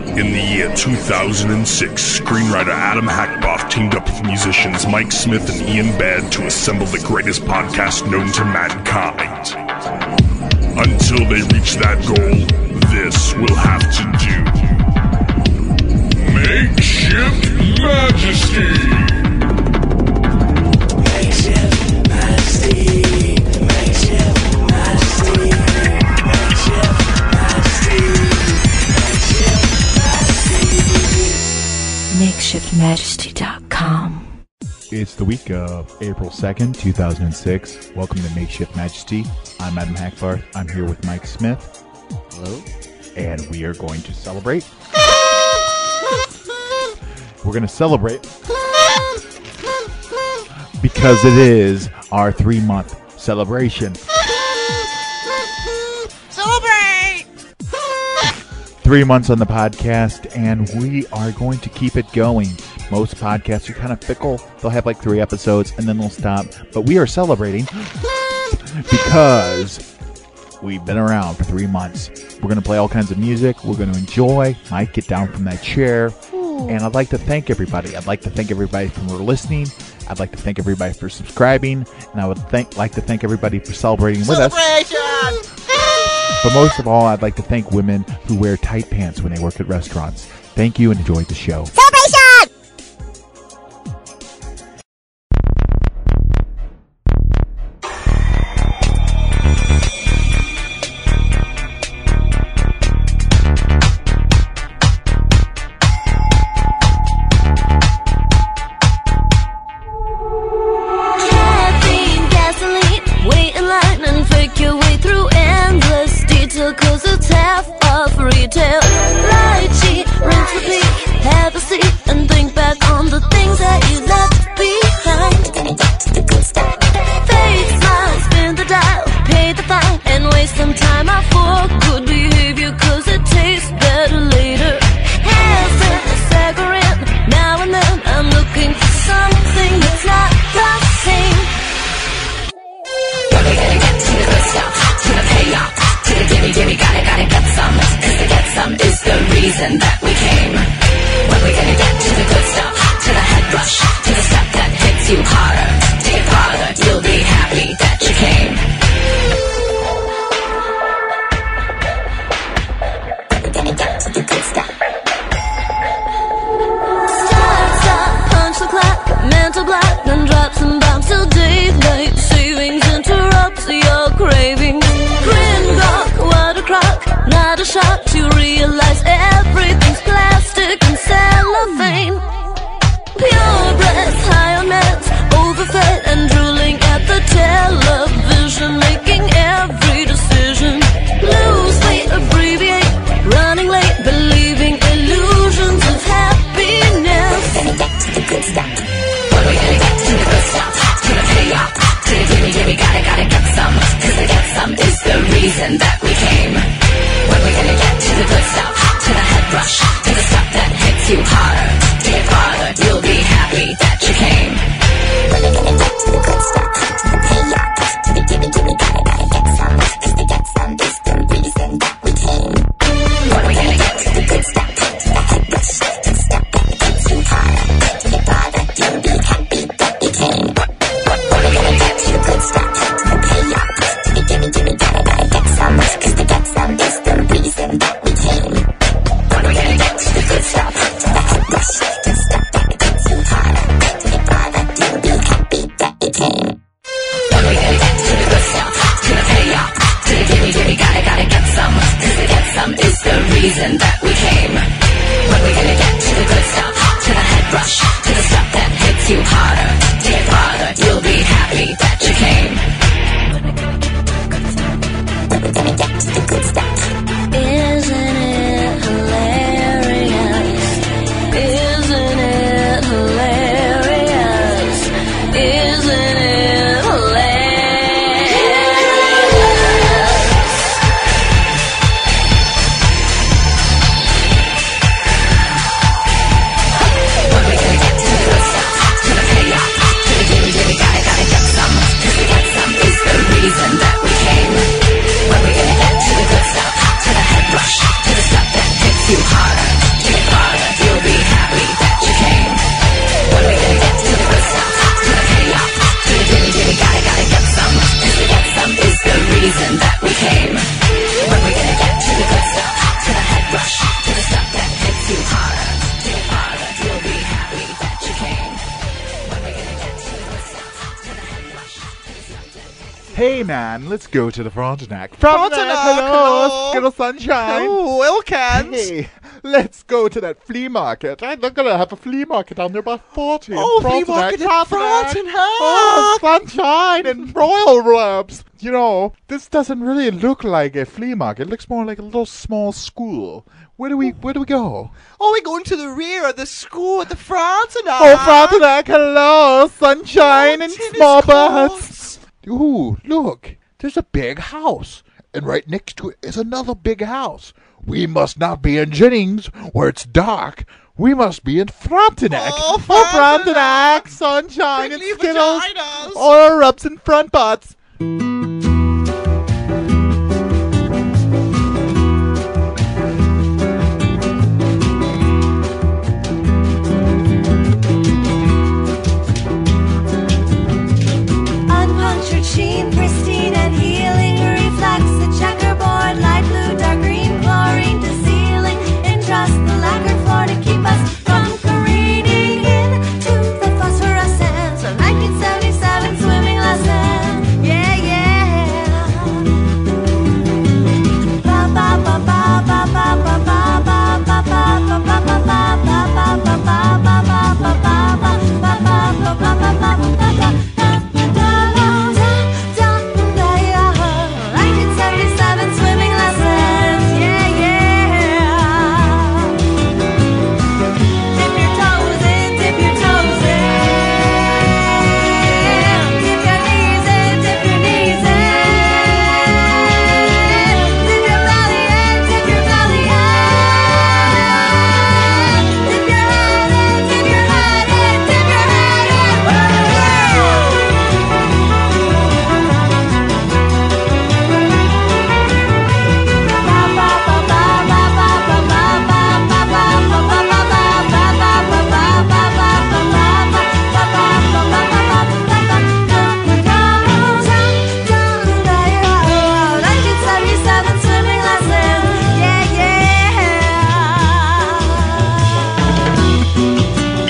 In the year 2006, screenwriter Adam Hackboff teamed up with musicians Mike Smith and Ian Baird to assemble the greatest podcast known to mankind. Until they reach that goal, this will have to do. Makeshift Majesty! Makeshift Majesty! Makeshift Majesty! Makeshift Majesty! MakeshiftMajesty.com. It's the week of April 2nd, 2006. Welcome to Makeshift Majesty. I'm Adam Hackbarth. I'm here with Mike Smith. Hello. And we are going to celebrate. We're going to celebrate because it is our 3-month celebration. Celebrate! 3 months on the podcast, and we are going to keep it going. Most podcasts are kind of fickle. They'll have like 3 episodes, and then they'll stop. But we are celebrating because we've been around for 3 months. We're going to play all kinds of music. We're going to enjoy. Mike, get down from that chair. And I'd like to thank everybody. I'd like to thank everybody for listening. I'd like to thank everybody for subscribing. And I would like to thank everybody for celebrating with us. But most of all, I'd like to thank women who wear tight pants when they work at restaurants. Thank you and enjoy the show. Celebration! Cause it's half of retail. Lie, cheat, rinse, repeat. Have a seat and think back on the things that you left behind. Fake smile, spin the dial, pay the fine, and waste some time out for good behavior. Cause it tastes better later. Hands in, saccharine, now and then I'm looking for something that's not the same. When we gonna get to the good stuff, to the payoff, to the gimme, gotta get some. Cause to get some is the reason that we came. When we gonna get to the good stuff, to the head rush, to the stuff that hits you harder. Take it farther, you'll be happy that you came. When we gonna get to the good stuff. Stop, punch the clock, mental block, then drop some bombs till daylight. Savings interrupts your craving. Grin, gawk, what a crock, not a shock to realize everything's plastic and cellophane. Pure breath, high on meds, overfed and drooling at the television, making every decision. Lose weight, abbreviate, running late, believing illusions of happiness. When we gonna get to the good stuff? When we gonna get to the good stuff? To the payoff, to the gimme, gotta get some. Cause to get some is the reason that we came. When we gonna get to the good stuff? To the head rush, to the stuff that hits you harder. Take it farther, you'll be happy that you came. When we gonna get to the good stuff? To the payoff, to the gimme, gotta get some. Cause to get some is the reason that we came. When we gonna get to the good stuff? To the head rush, to the stuff that hits you harder. Take it farther, you'll be happy that you came. When we gonna get to the good stuff? To the payoff, to the gimme, gotta get some. Cause to get some is the reason that we came. When we gonna get to the good stuff? To the head rush, to the stuff that hits you harder. Take it farther, you'll be happy that you came. When we gonna get to the good stuff? To the payoff, to the gimme, gotta get some. Cause to get some is the reason that we came. When we gonna get to the good stuff? To the head rush, to the stuff that hits you harder. Take it farther, you'll be happy that you came. When we gonna get to the good stuff? Isn't it hilarious? Isn't it hilarious? Isn't it hilarious? When we gonna get to the good stuff? To the payoff, Hey man, let's go to the Frontenac. Frontenac, hello. Little sunshine. Oh, Wilkins. Hey, let's go to that flea market. I'm gonna have a flea market down there by 40. Oh, flea Frontenac, market at Frontenac. Oh, sunshine and royal robes. You know, this doesn't really look like a flea market. It looks more like a little small school. Where do we go? Oh, we're going to the rear of the school at the Frontenac. Oh, Frontenac, hello, sunshine Oh, and tennis small courts. butts. Ooh, look, there's a big house. And right next to it is another big house. We must not be in Jennings, where it's dark. We must be in Frontenac. Oh, Frontenac, sunshine and Prickly Skittles. vaginas. Or rubs and front butts. Unpunctured sheen, pristine and healing reflex. The checkerboard, light blue, dark green, chlorine to ceiling. Entrust the lacquer floor to keep us from careening into the phosphorescence of 1977 swimming lesson. Yeah, yeah. Ba ba ba ba ba ba ba ba ba ba ba ba ba ba ba ba ba ba swimming lessons, yeah, yeah. Dip your toes in, dip your toes in. Dip your knees in, dip your knees in. Dip your belly in, dip your belly in. Dip your head in, dip your head in, dip your head in. Swimming lesson, yeah, yeah.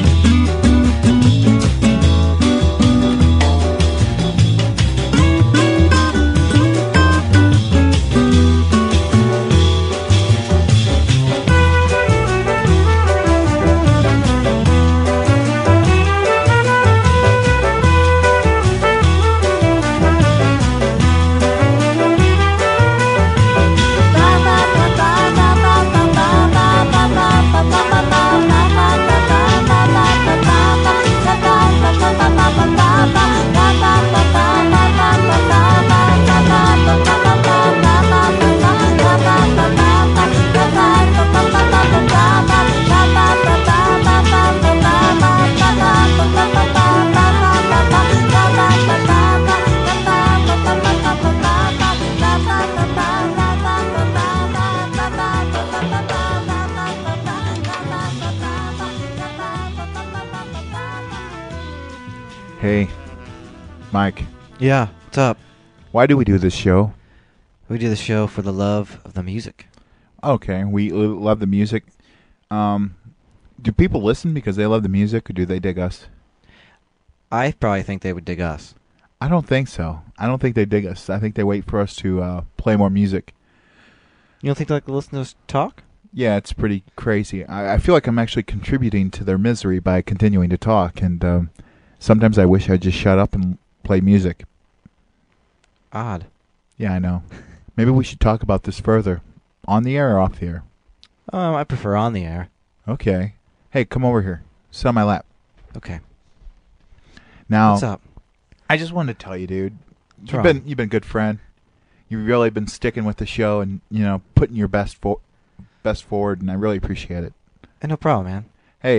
Hey, Mike, Yeah, what's up? why do we do this show? We do the show for the love of the music. Okay, we love the music. Do people listen because they love the music, or do they dig us? I probably think they would dig us. I don't think so. I don't think they dig us. I think they wait for us to play more music. You don't think they like to listen to us talk? Yeah, it's pretty crazy. I feel like I'm actually contributing to their misery by continuing to talk, and sometimes I wish I'd just shut up and play music. Odd. Yeah, I know. Maybe we should talk about this further. On the air or off the air? I prefer on the air. Okay. Hey, come over here. Sit on my lap. Okay. Now, What's up? I just wanted to tell you, dude. What's You've wrong? been a good friend. You've really been sticking with the show and putting your best forward, and I really appreciate it. No problem, man. Hey,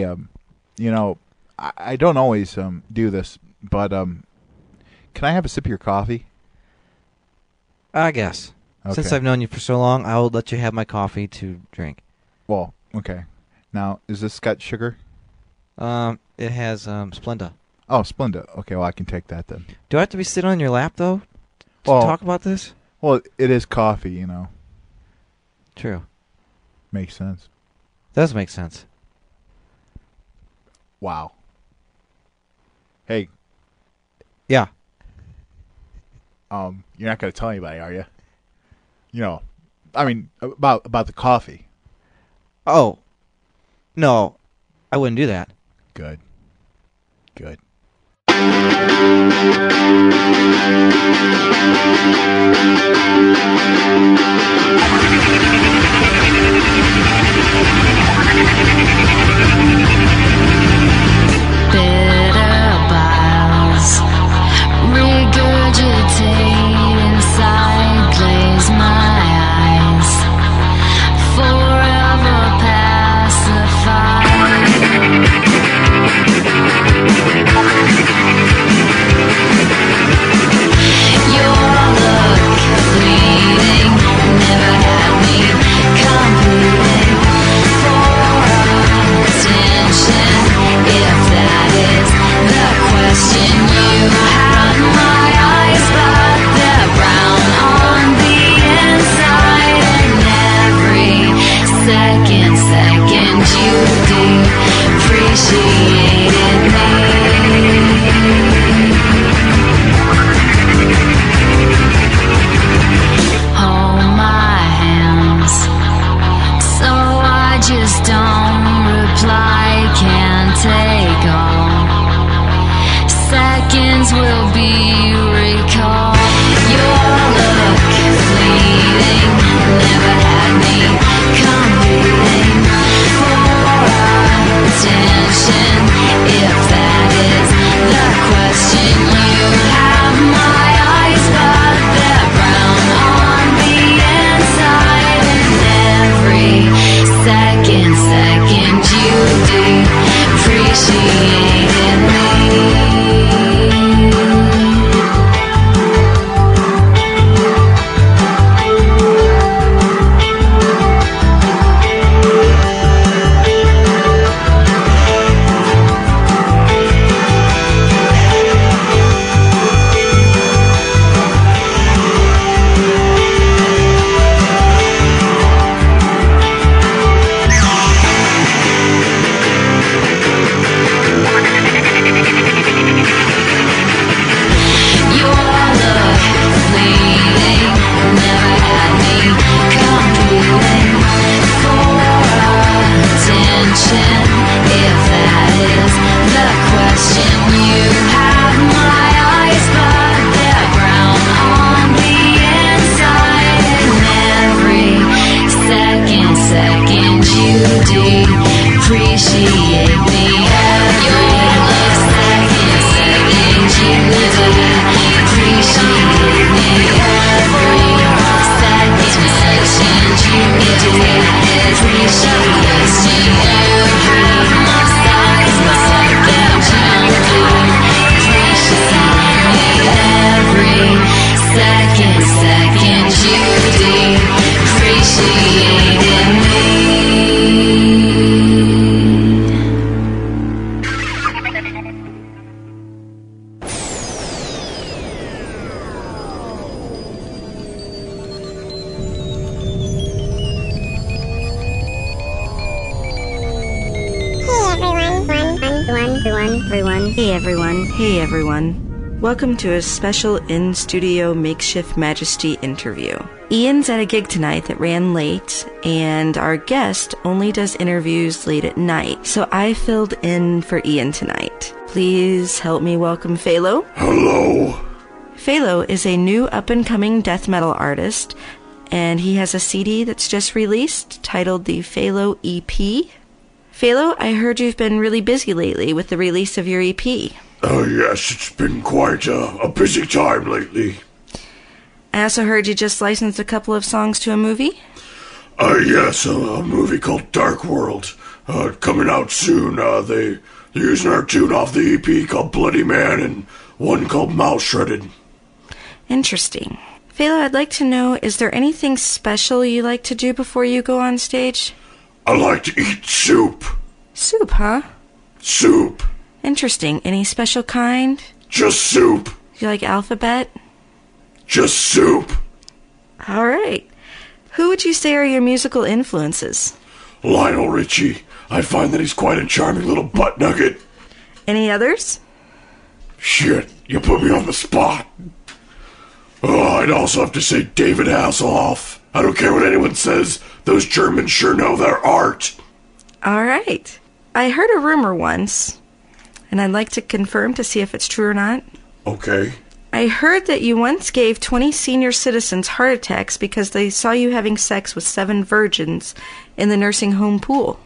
I don't always do this, but can I have a sip of your coffee? I guess. Since Okay. I've known you for so long, I will let you have my coffee to drink. Well, okay. Now, is this got sugar? It has Splenda. Oh, Splenda. Okay, well, I can take that then. Do I have to be sitting on your lap though to Well- talk about this? Well, it is coffee, True. Makes sense. Does make sense. Wow. Hey, Yeah. You're not going to tell anybody, are you? You know, I mean, about the coffee. Oh, no, I wouldn't do that. Good. Good. Bitter biles regurgitate inside, glaze my eyes, forever pacified. Your look fleeting never had me competing for attention. If that is the question, you have my eyes, but they're brown on the inside. And every second you depreciated me. Hold my hands, so I just don't reply. Can't take all seconds will be recalled. Your look fleeting never had me competing for attention. If that is the question, you have my eyes, but they're brown on the inside. And every second you depreciated me. Hey everyone. Welcome to a special in-studio makeshift majesty interview. Ian's at a gig tonight that ran late, and our guest only does interviews late at night, so I filled in for Ian tonight. Please help me welcome Phalo. Hello. Phalo is a new up-and-coming death metal artist, and he has a CD that's just released titled the Phalo EP. Phalo, I heard you've been really busy lately with the release of your EP. Yes, it's been quite a busy time lately. I also heard you just licensed a couple of songs to a movie? Yes, a movie called Dark World, coming out soon. They're using our tune off the EP called Bloody Man and one called Mouth Shredded. Interesting. Phalo, I'd like to know, is there anything special you like to do before you go on stage? I like to eat soup. Soup, huh? Soup. Interesting. Any special kind? Just soup. You like alphabet? Just soup. All right. Who would you say are your musical influences? Lionel Richie. I find that he's quite a charming little butt nugget. Any others? Shit, you put me on the spot. Oh, I'd also have to say David Hasselhoff. I don't care what anyone says. Those Germans sure know their art. All right. I heard a rumor once, and I'd like to confirm to see if it's true or not. Okay. I heard that you once gave 20 senior citizens heart attacks because they saw you having sex with 7 virgins in the nursing home pool.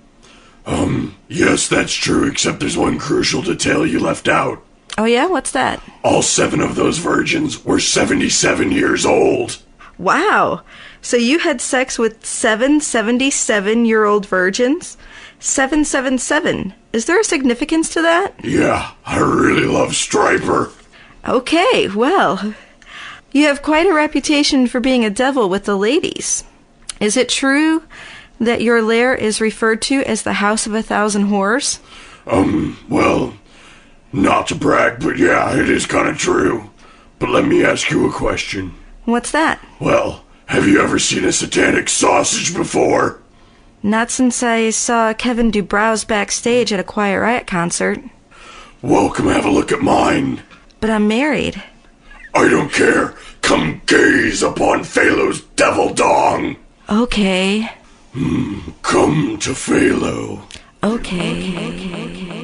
Yes, that's true, except there's one crucial detail you left out. Oh yeah? What's that? All 7 of those virgins were 77 years old. Wow. So you had sex with 7 77-year-old virgins? 777. Is there a significance to that? Yeah, I really love Stryper. Okay, well, you have quite a reputation for being a devil with the ladies. Is it true that your lair is referred to as the House of 1,000 Whores? Well, not to brag, but yeah, it is kind of true. But let me ask you a question. What's that? Well, have you ever seen a satanic sausage before? Not since I saw Kevin DuBrows backstage at a Quiet Riot concert. Well, come have a look at mine. But I'm married. I don't care. Come gaze upon Phalo's devil dong. Okay. Come to Phalo. Okay.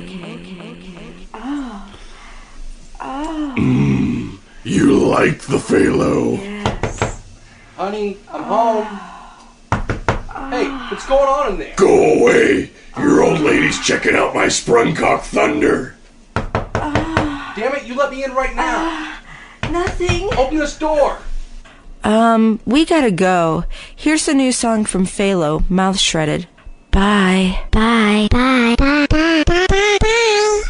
You like the Phalo. Honey, I'm home. Hey, what's going on in there? Go away. Your old lady's checking out my Sprungcock Thunder. Damn it, you let me in right now. Nothing. Open this door. We gotta go. Here's the new song from Phalo, Mouth Shredded. Bye. Bye, bye, bye, bye, bye, bye, bye.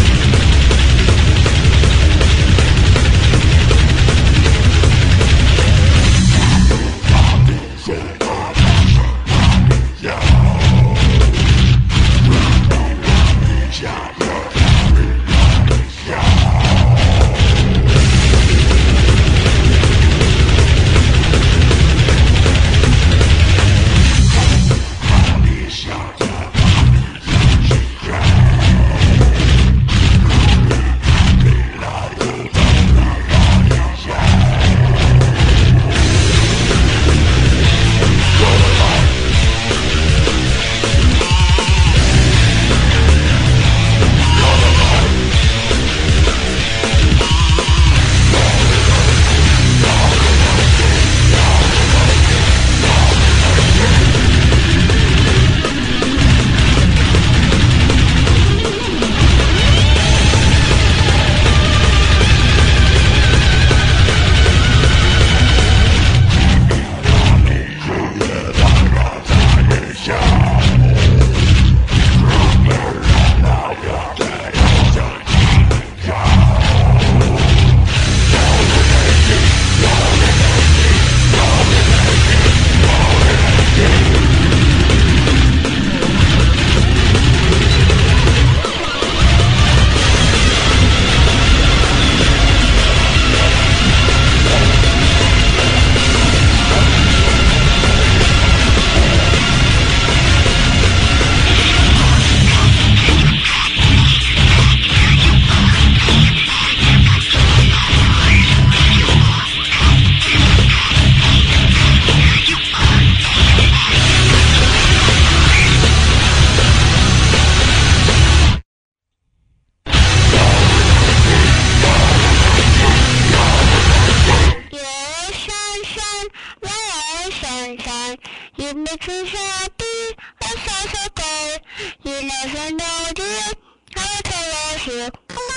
sunshine. You make me happy, I'm so good. You never know, dear, how much I love you.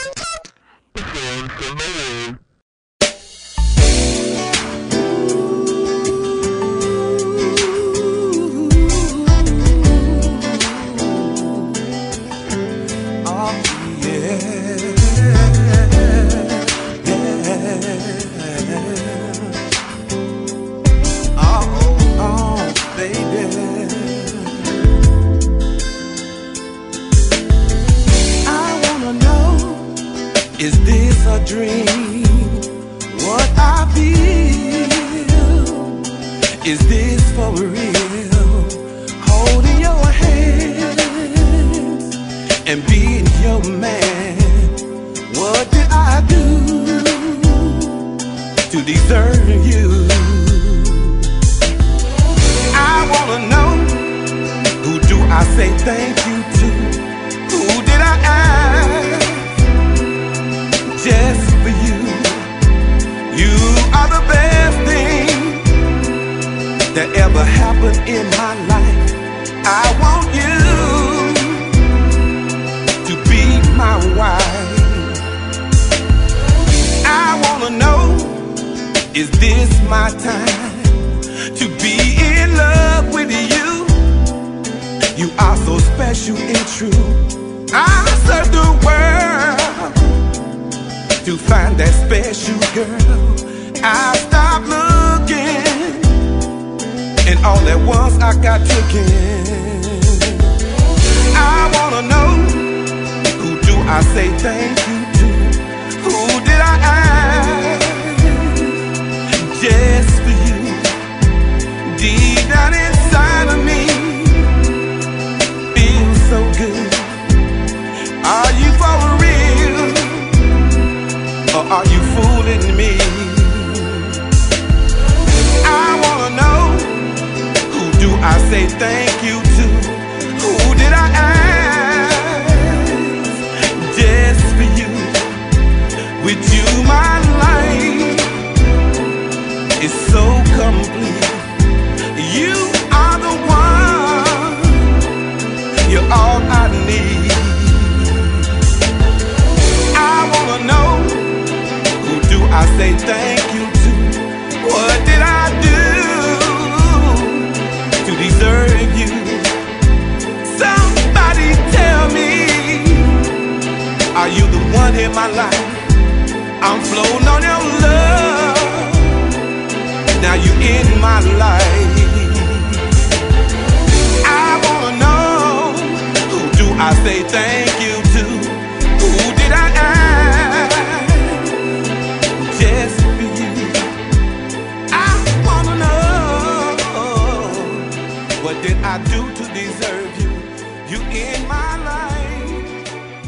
Is this a dream? What I feel, is this for real? Holding your hands and being your man. What did I do to deserve you. I wanna know, who do I say thank you to? Who did I ask just for you? You are the best thing that ever happened in my life. I want you to be my wife. I wanna know, is this my time to be in love with you? You are so special and true. I search the world to find that special girl. I stopped looking, and all at once I got taken. I wanna know, who do I say thank you to? Who did I ask just for you? Deep down inside of me, feels so good. Are you for real, or are you fooling me? I wanna know, who do I say thank you to? Who did I ask just for you? With you my life is so complete. You are the one, you're all I need. I wanna know, who do I say thank you to? What did I do to deserve you? Somebody tell me, are you the one in my life? I'm floating on your love, now you in my life. I wanna know, who do I say thank you to? Who did I ask just for you? I wanna know, what did I do to deserve you? You in my life.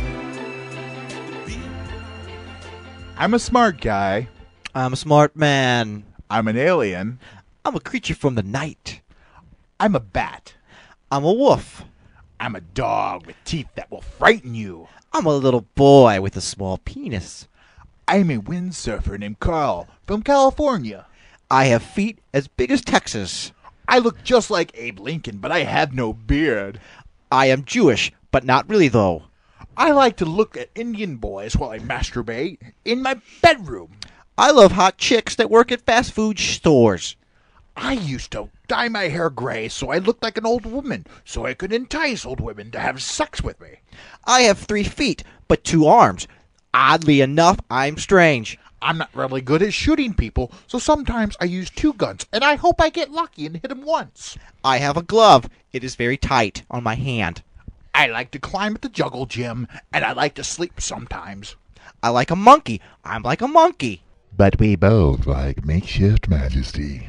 I'm a smart guy. I'm a smart man. I'm an alien. I'm a creature from the night. I'm a bat. I'm a wolf. I'm a dog with teeth that will frighten you. I'm a little boy with a small penis. I'm a windsurfer named Carl from California. I have feet as big as Texas. I look just like Abe Lincoln, but I have no beard. I am Jewish, but not really though. I like to look at Indian boys while I masturbate in my bedroom. I love hot chicks that work at fast food stores. I used to dye my hair gray so I looked like an old woman, so I could entice old women to have sex with me. I have 3 feet, but 2 arms. Oddly enough, I'm strange. I'm not really good at shooting people, so sometimes I use 2 guns, and I hope I get lucky and hit them once. I have a glove. It is very tight on my hand. I like to climb at the juggle gym, and I like to sleep sometimes. I like a monkey. I'm like a monkey. But we both like Makeshift Majesty.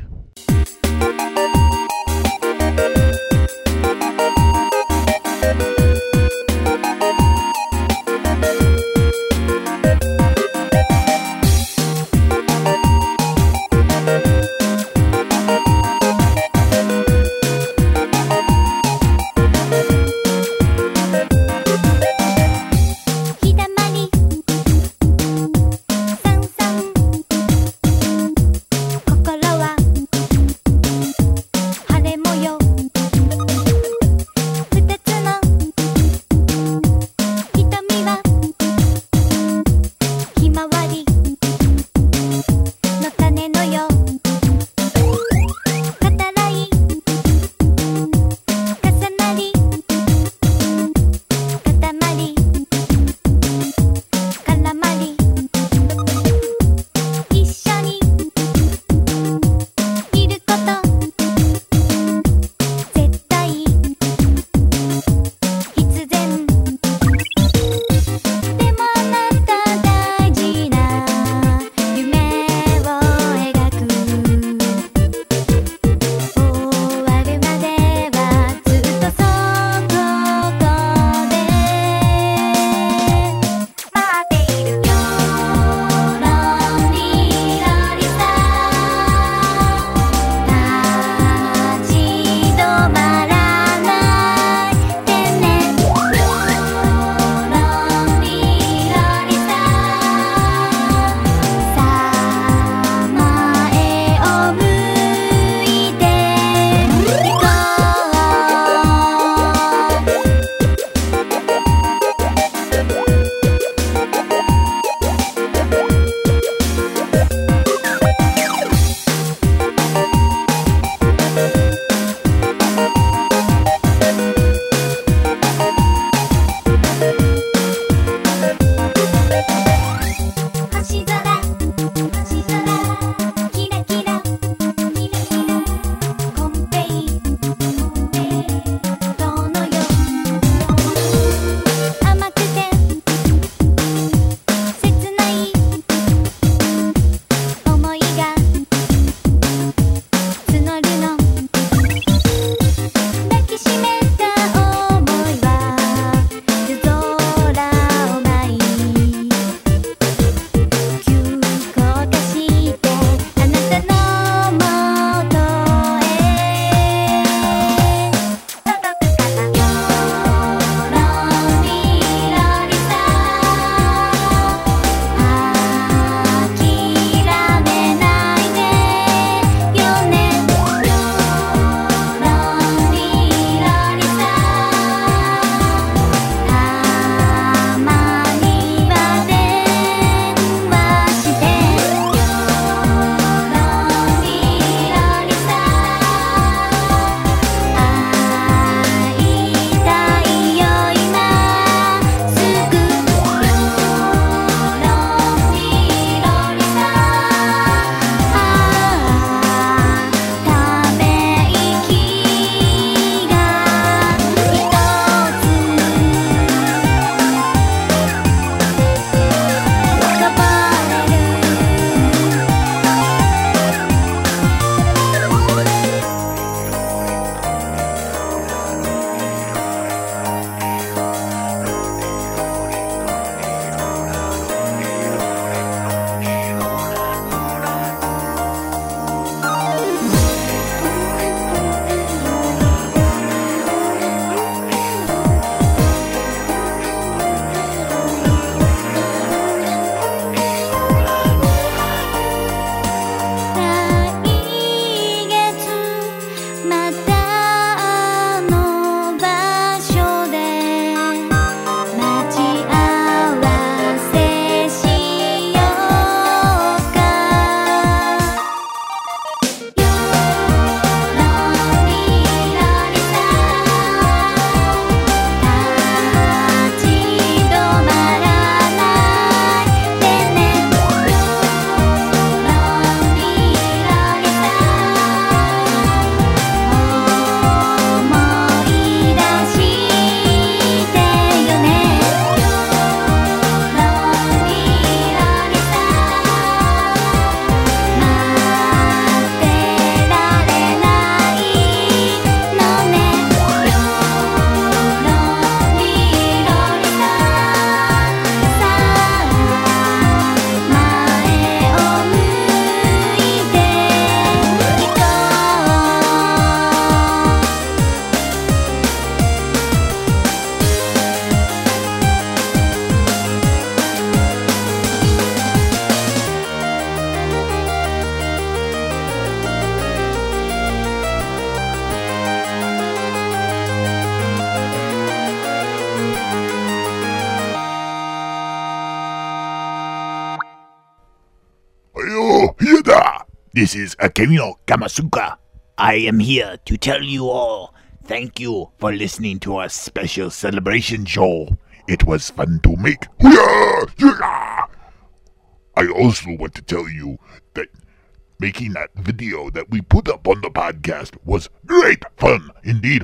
This is Akemino Kamasuka. I am here to tell you all thank you for listening to our special celebration show. It was fun to make. I also want to tell you that making that video that we put up on the podcast was great fun indeed.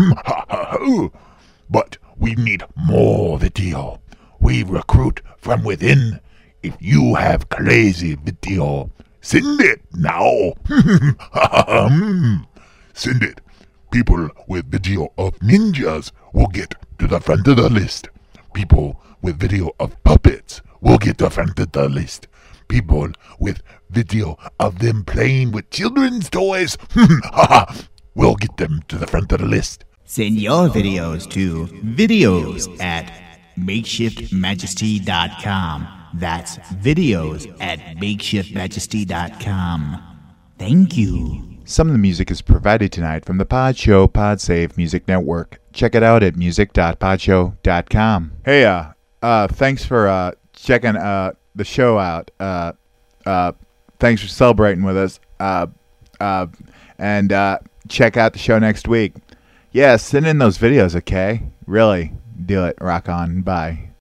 But we need more video. We recruit from within. If you have crazy video, send it now. Send it. People with video of ninjas will get to the front of the list. People with video of puppets will get to the front of the list. People with video of them playing with children's toys will get them to the front of the list. Send your videos to videos@makeshiftmajesty.com. That's videos@makeshiftmajesty.com. Thank you. Some of the music is provided tonight from the Pod Show Podsave Music Network. Check it out at music.podshow.com. Hey, thanks for checking the show out. Thanks for celebrating with us. And check out the show next week. Yeah, send in those videos, okay? Really, do it. Rock on. Bye.